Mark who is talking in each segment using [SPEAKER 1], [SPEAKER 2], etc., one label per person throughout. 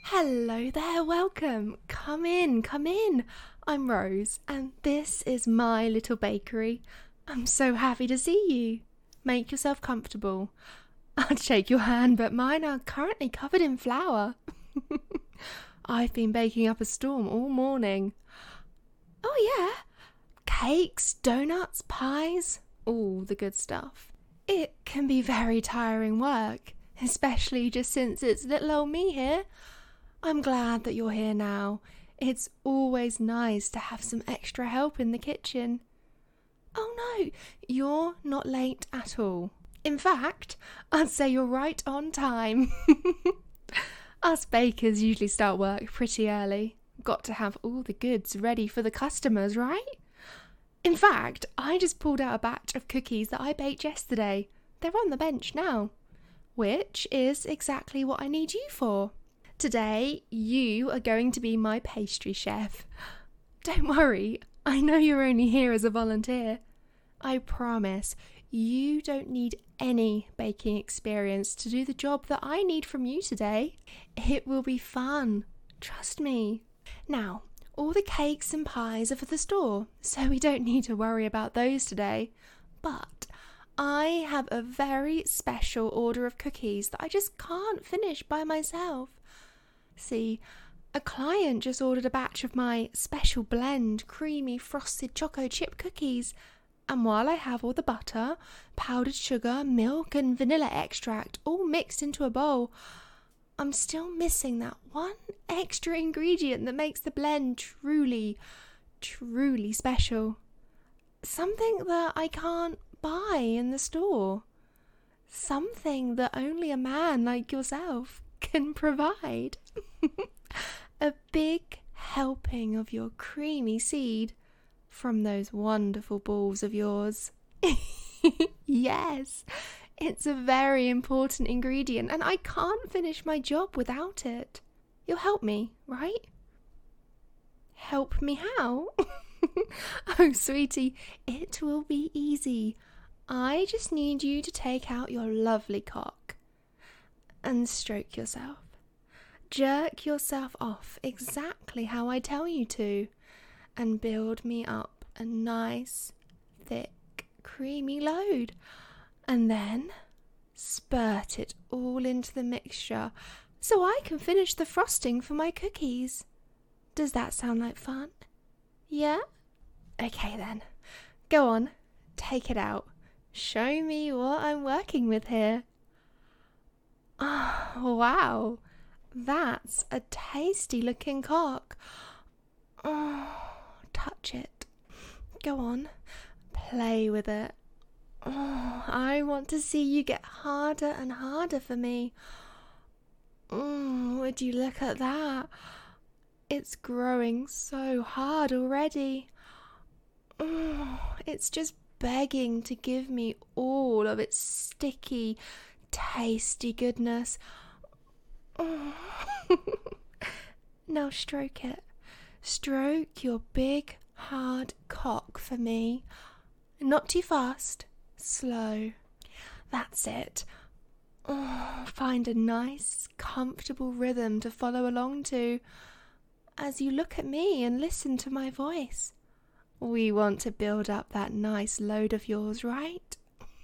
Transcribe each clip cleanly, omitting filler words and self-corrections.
[SPEAKER 1] Hello there, welcome. Come in, come in. I'm Rose, and this is my little bakery. I'm so happy to see you. Make yourself comfortable. I'd shake your hand, but mine are currently covered in flour. I've been baking up a storm all morning. Oh yeah, cakes, donuts, pies, all the good stuff. It can be very tiring work, especially just since it's little old me here. I'm glad that you're here now. It's always nice to have some extra help in the kitchen. Oh no, you're not late at all. In fact, I'd say you're right on time. Us bakers usually start work pretty early. Got to have all the goods ready for the customers, right? In fact, I just pulled out a batch of cookies that I baked yesterday. They're on the bench now, which is exactly what I need you for. Today, you are going to be my pastry chef. Don't worry, I know you're only here as a volunteer. I promise you don't need any baking experience to do the job that I need from you today. It will be fun, trust me. Now, all the cakes and pies are for the store, so we don't need to worry about those today. But I have a very special order of cookies that I just can't finish by myself. See, a client just ordered a batch of my special blend creamy frosted choco chip cookies, and while I have all the butter, powdered sugar, milk and vanilla extract all mixed into a bowl, I'm still missing that one extra ingredient that makes the blend truly, truly special. Something that I can't buy in the store. Something that only a man like yourself can provide. A big helping of your creamy seed from those wonderful balls of yours. Yes, it's a very important ingredient and I can't finish my job without it. You'll help me, right? Help me how? Oh, sweetie, it will be easy. I just need you to take out your lovely cock and stroke yourself. Jerk yourself off exactly how I tell you to, and build me up a nice, thick, creamy load. And then spurt it all into the mixture so I can finish the frosting for my cookies. Does that sound like fun? Yeah? Okay then. Go on, take it out. Show me what I'm working with here. Oh, wow. That's a tasty looking cock. Oh, touch it. Go on, play with it. Oh, I want to see you get harder and harder for me. Would you look at that? It's growing so hard already. It's just begging to give me all of its sticky, tasty goodness. Now stroke it. Stroke your big, hard cock for me. Not too fast. Slow. That's it. Find a nice, comfortable rhythm to follow along to as you look at me and listen to my voice. We want to build up that nice load of yours, right?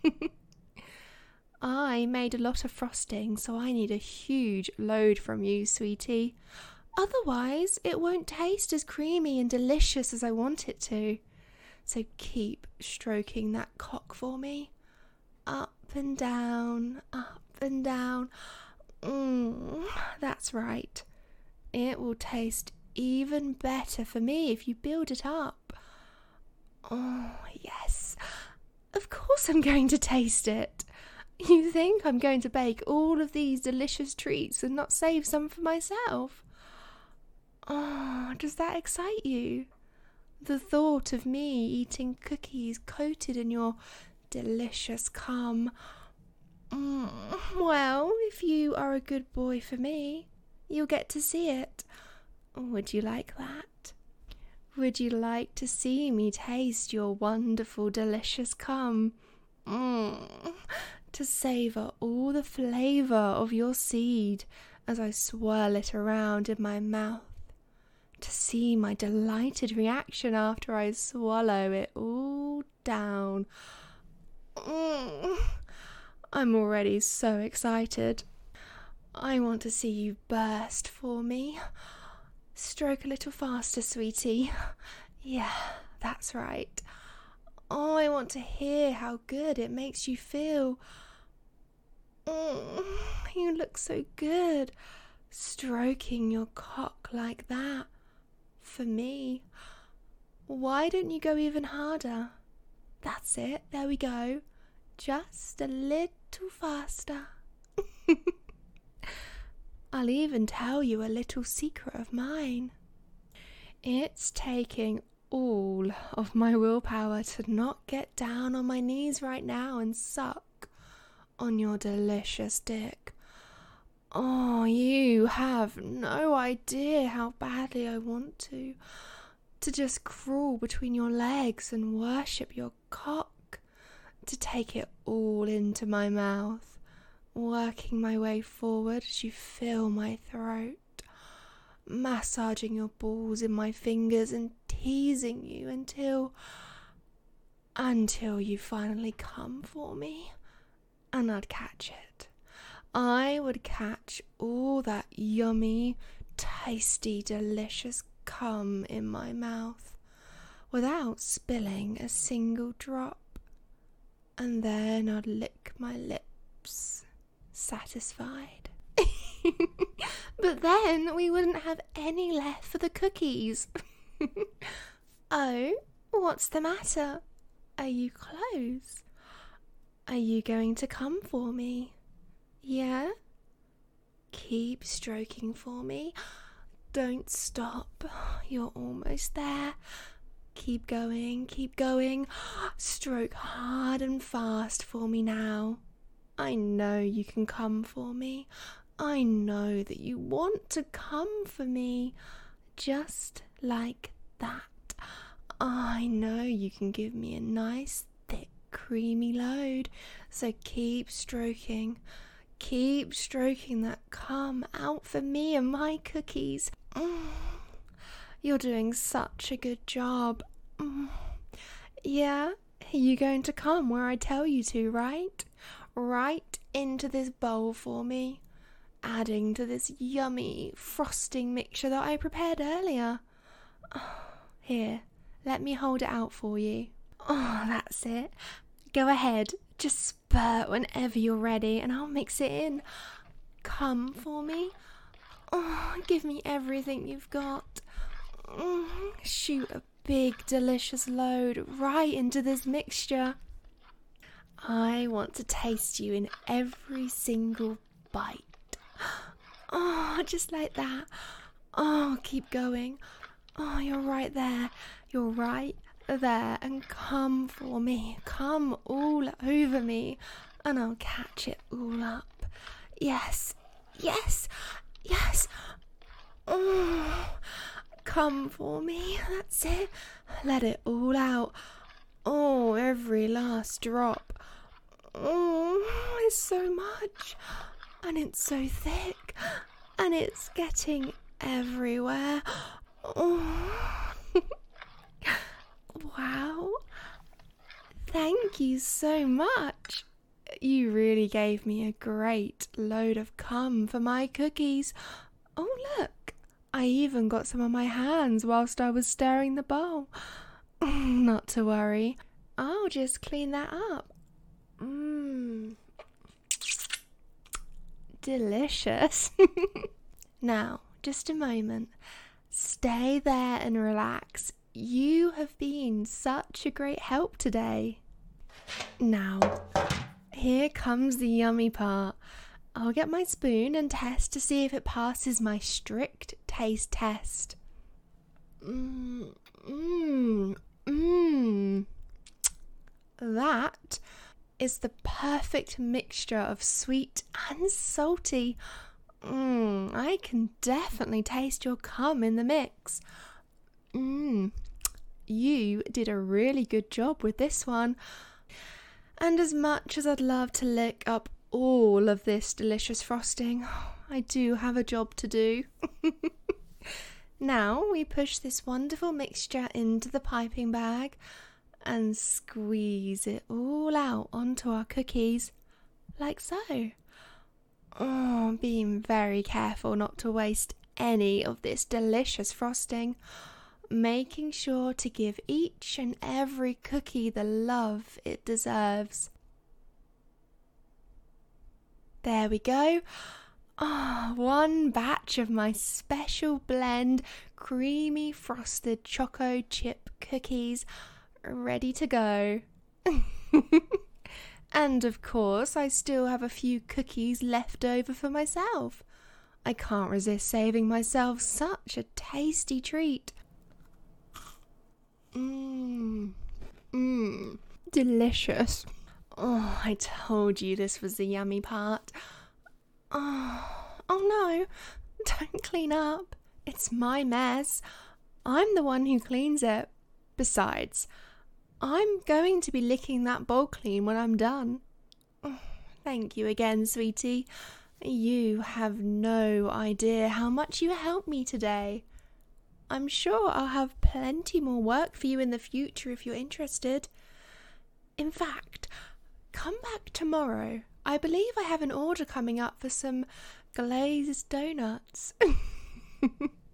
[SPEAKER 1] I made a lot of frosting, so I need a huge load from you, sweetie. Otherwise, it won't taste as creamy and delicious as I want it to. So keep stroking that cock for me. Up and down, up and down. That's right. It will taste even better for me if you build it up. Oh, yes. Of course I'm going to taste it. You think I'm going to bake all of these delicious treats and not save some for myself? Oh, does that excite you? The thought of me eating cookies coated in your delicious cum. Well, if you are a good boy for me, you'll get to see it. Would you like that? Would you like to see me taste your wonderful, delicious cum? To savour all the flavour of your seed as I swirl it around in my mouth to see my delighted reaction after I swallow it all down. I'm already so excited. I want to see you burst for me. Stroke a little faster, sweetie. Yeah, that's right. Oh, I want to hear how good it makes you feel. You look so good, stroking your cock like that. For me. Why don't you go even harder? That's it, there we go. Just a little faster. I'll even tell you a little secret of mine. It's taking all of my willpower to not get down on my knees right now and suck on your delicious dick. Oh, you have no idea how badly I want to just crawl between your legs and worship your cock, to take it all into my mouth, working my way forward as you fill my throat, massaging your balls in my fingers and teasing you until you finally come for me, and I'd catch it. I would catch all that yummy, tasty, delicious cum in my mouth without spilling a single drop, and then I'd lick my lips, satisfied. But then we wouldn't have any left for the cookies. Oh, what's the matter? Are you close? Are you going to come for me? Yeah? Keep stroking for me. Don't stop. You're almost there. Keep going, keep going. Stroke hard and fast for me now. I know you can come for me. I know that you want to come for me. Just like that. I know you can give me a nice, thick, creamy load. So keep stroking. Keep stroking that cum out for me and my cookies. You're doing such a good job. Yeah, you're going to come where I tell you to, right? Right into this bowl for me, adding to this yummy frosting mixture that I prepared earlier. Here, let me hold it out for you. Oh, that's it. Go ahead, just spurt whenever you're ready and I'll mix it in. Come for me. Oh, give me everything you've got. Shoot a big, delicious load right into this mixture. I want to taste you in every single bite. Oh, just like that. Oh, keep going. Oh, you're right there. You're right there. And come for me. Come all over me. And I'll catch it all up. Yes. Yes. Yes. Oh, come for me. That's it. Let it all out. Oh, every last drop. Oh, it's so much. And it's so thick. And it's getting everywhere. Oh. Wow. Thank you so much. You really gave me a great load of cum for my cookies. Oh, look. I even got some on my hands whilst I was stirring the bowl. Not to worry. I'll just clean that up. Delicious. Now, just a moment. Stay there and relax. You have been such a great help today. Now, here comes the yummy part. I'll get my spoon and test to see if it passes my strict taste test. That is the perfect mixture of sweet and salty. I can definitely taste your cum in the mix. You did a really good job with this one. And as much as I'd love to lick up all of this delicious frosting. I do have a job to do. Now we push this wonderful mixture into the piping bag and squeeze it all out onto our cookies, like so. Oh, being very careful not to waste any of this delicious frosting, making sure to give each and every cookie the love it deserves. There we go. One batch of my special blend creamy frosted choco chip cookies ready to go. And of course, I still have a few cookies left over for myself. I can't resist saving myself such a tasty treat. Delicious. Oh, I told you this was the yummy part. Oh no, don't clean up. It's my mess. I'm the one who cleans it. Besides, I'm going to be licking that bowl clean when I'm done. Oh, thank you again, sweetie. You have no idea how much you helped me today. I'm sure I'll have plenty more work for you in the future if you're interested. In fact, come back tomorrow. I believe I have an order coming up for some glazed donuts.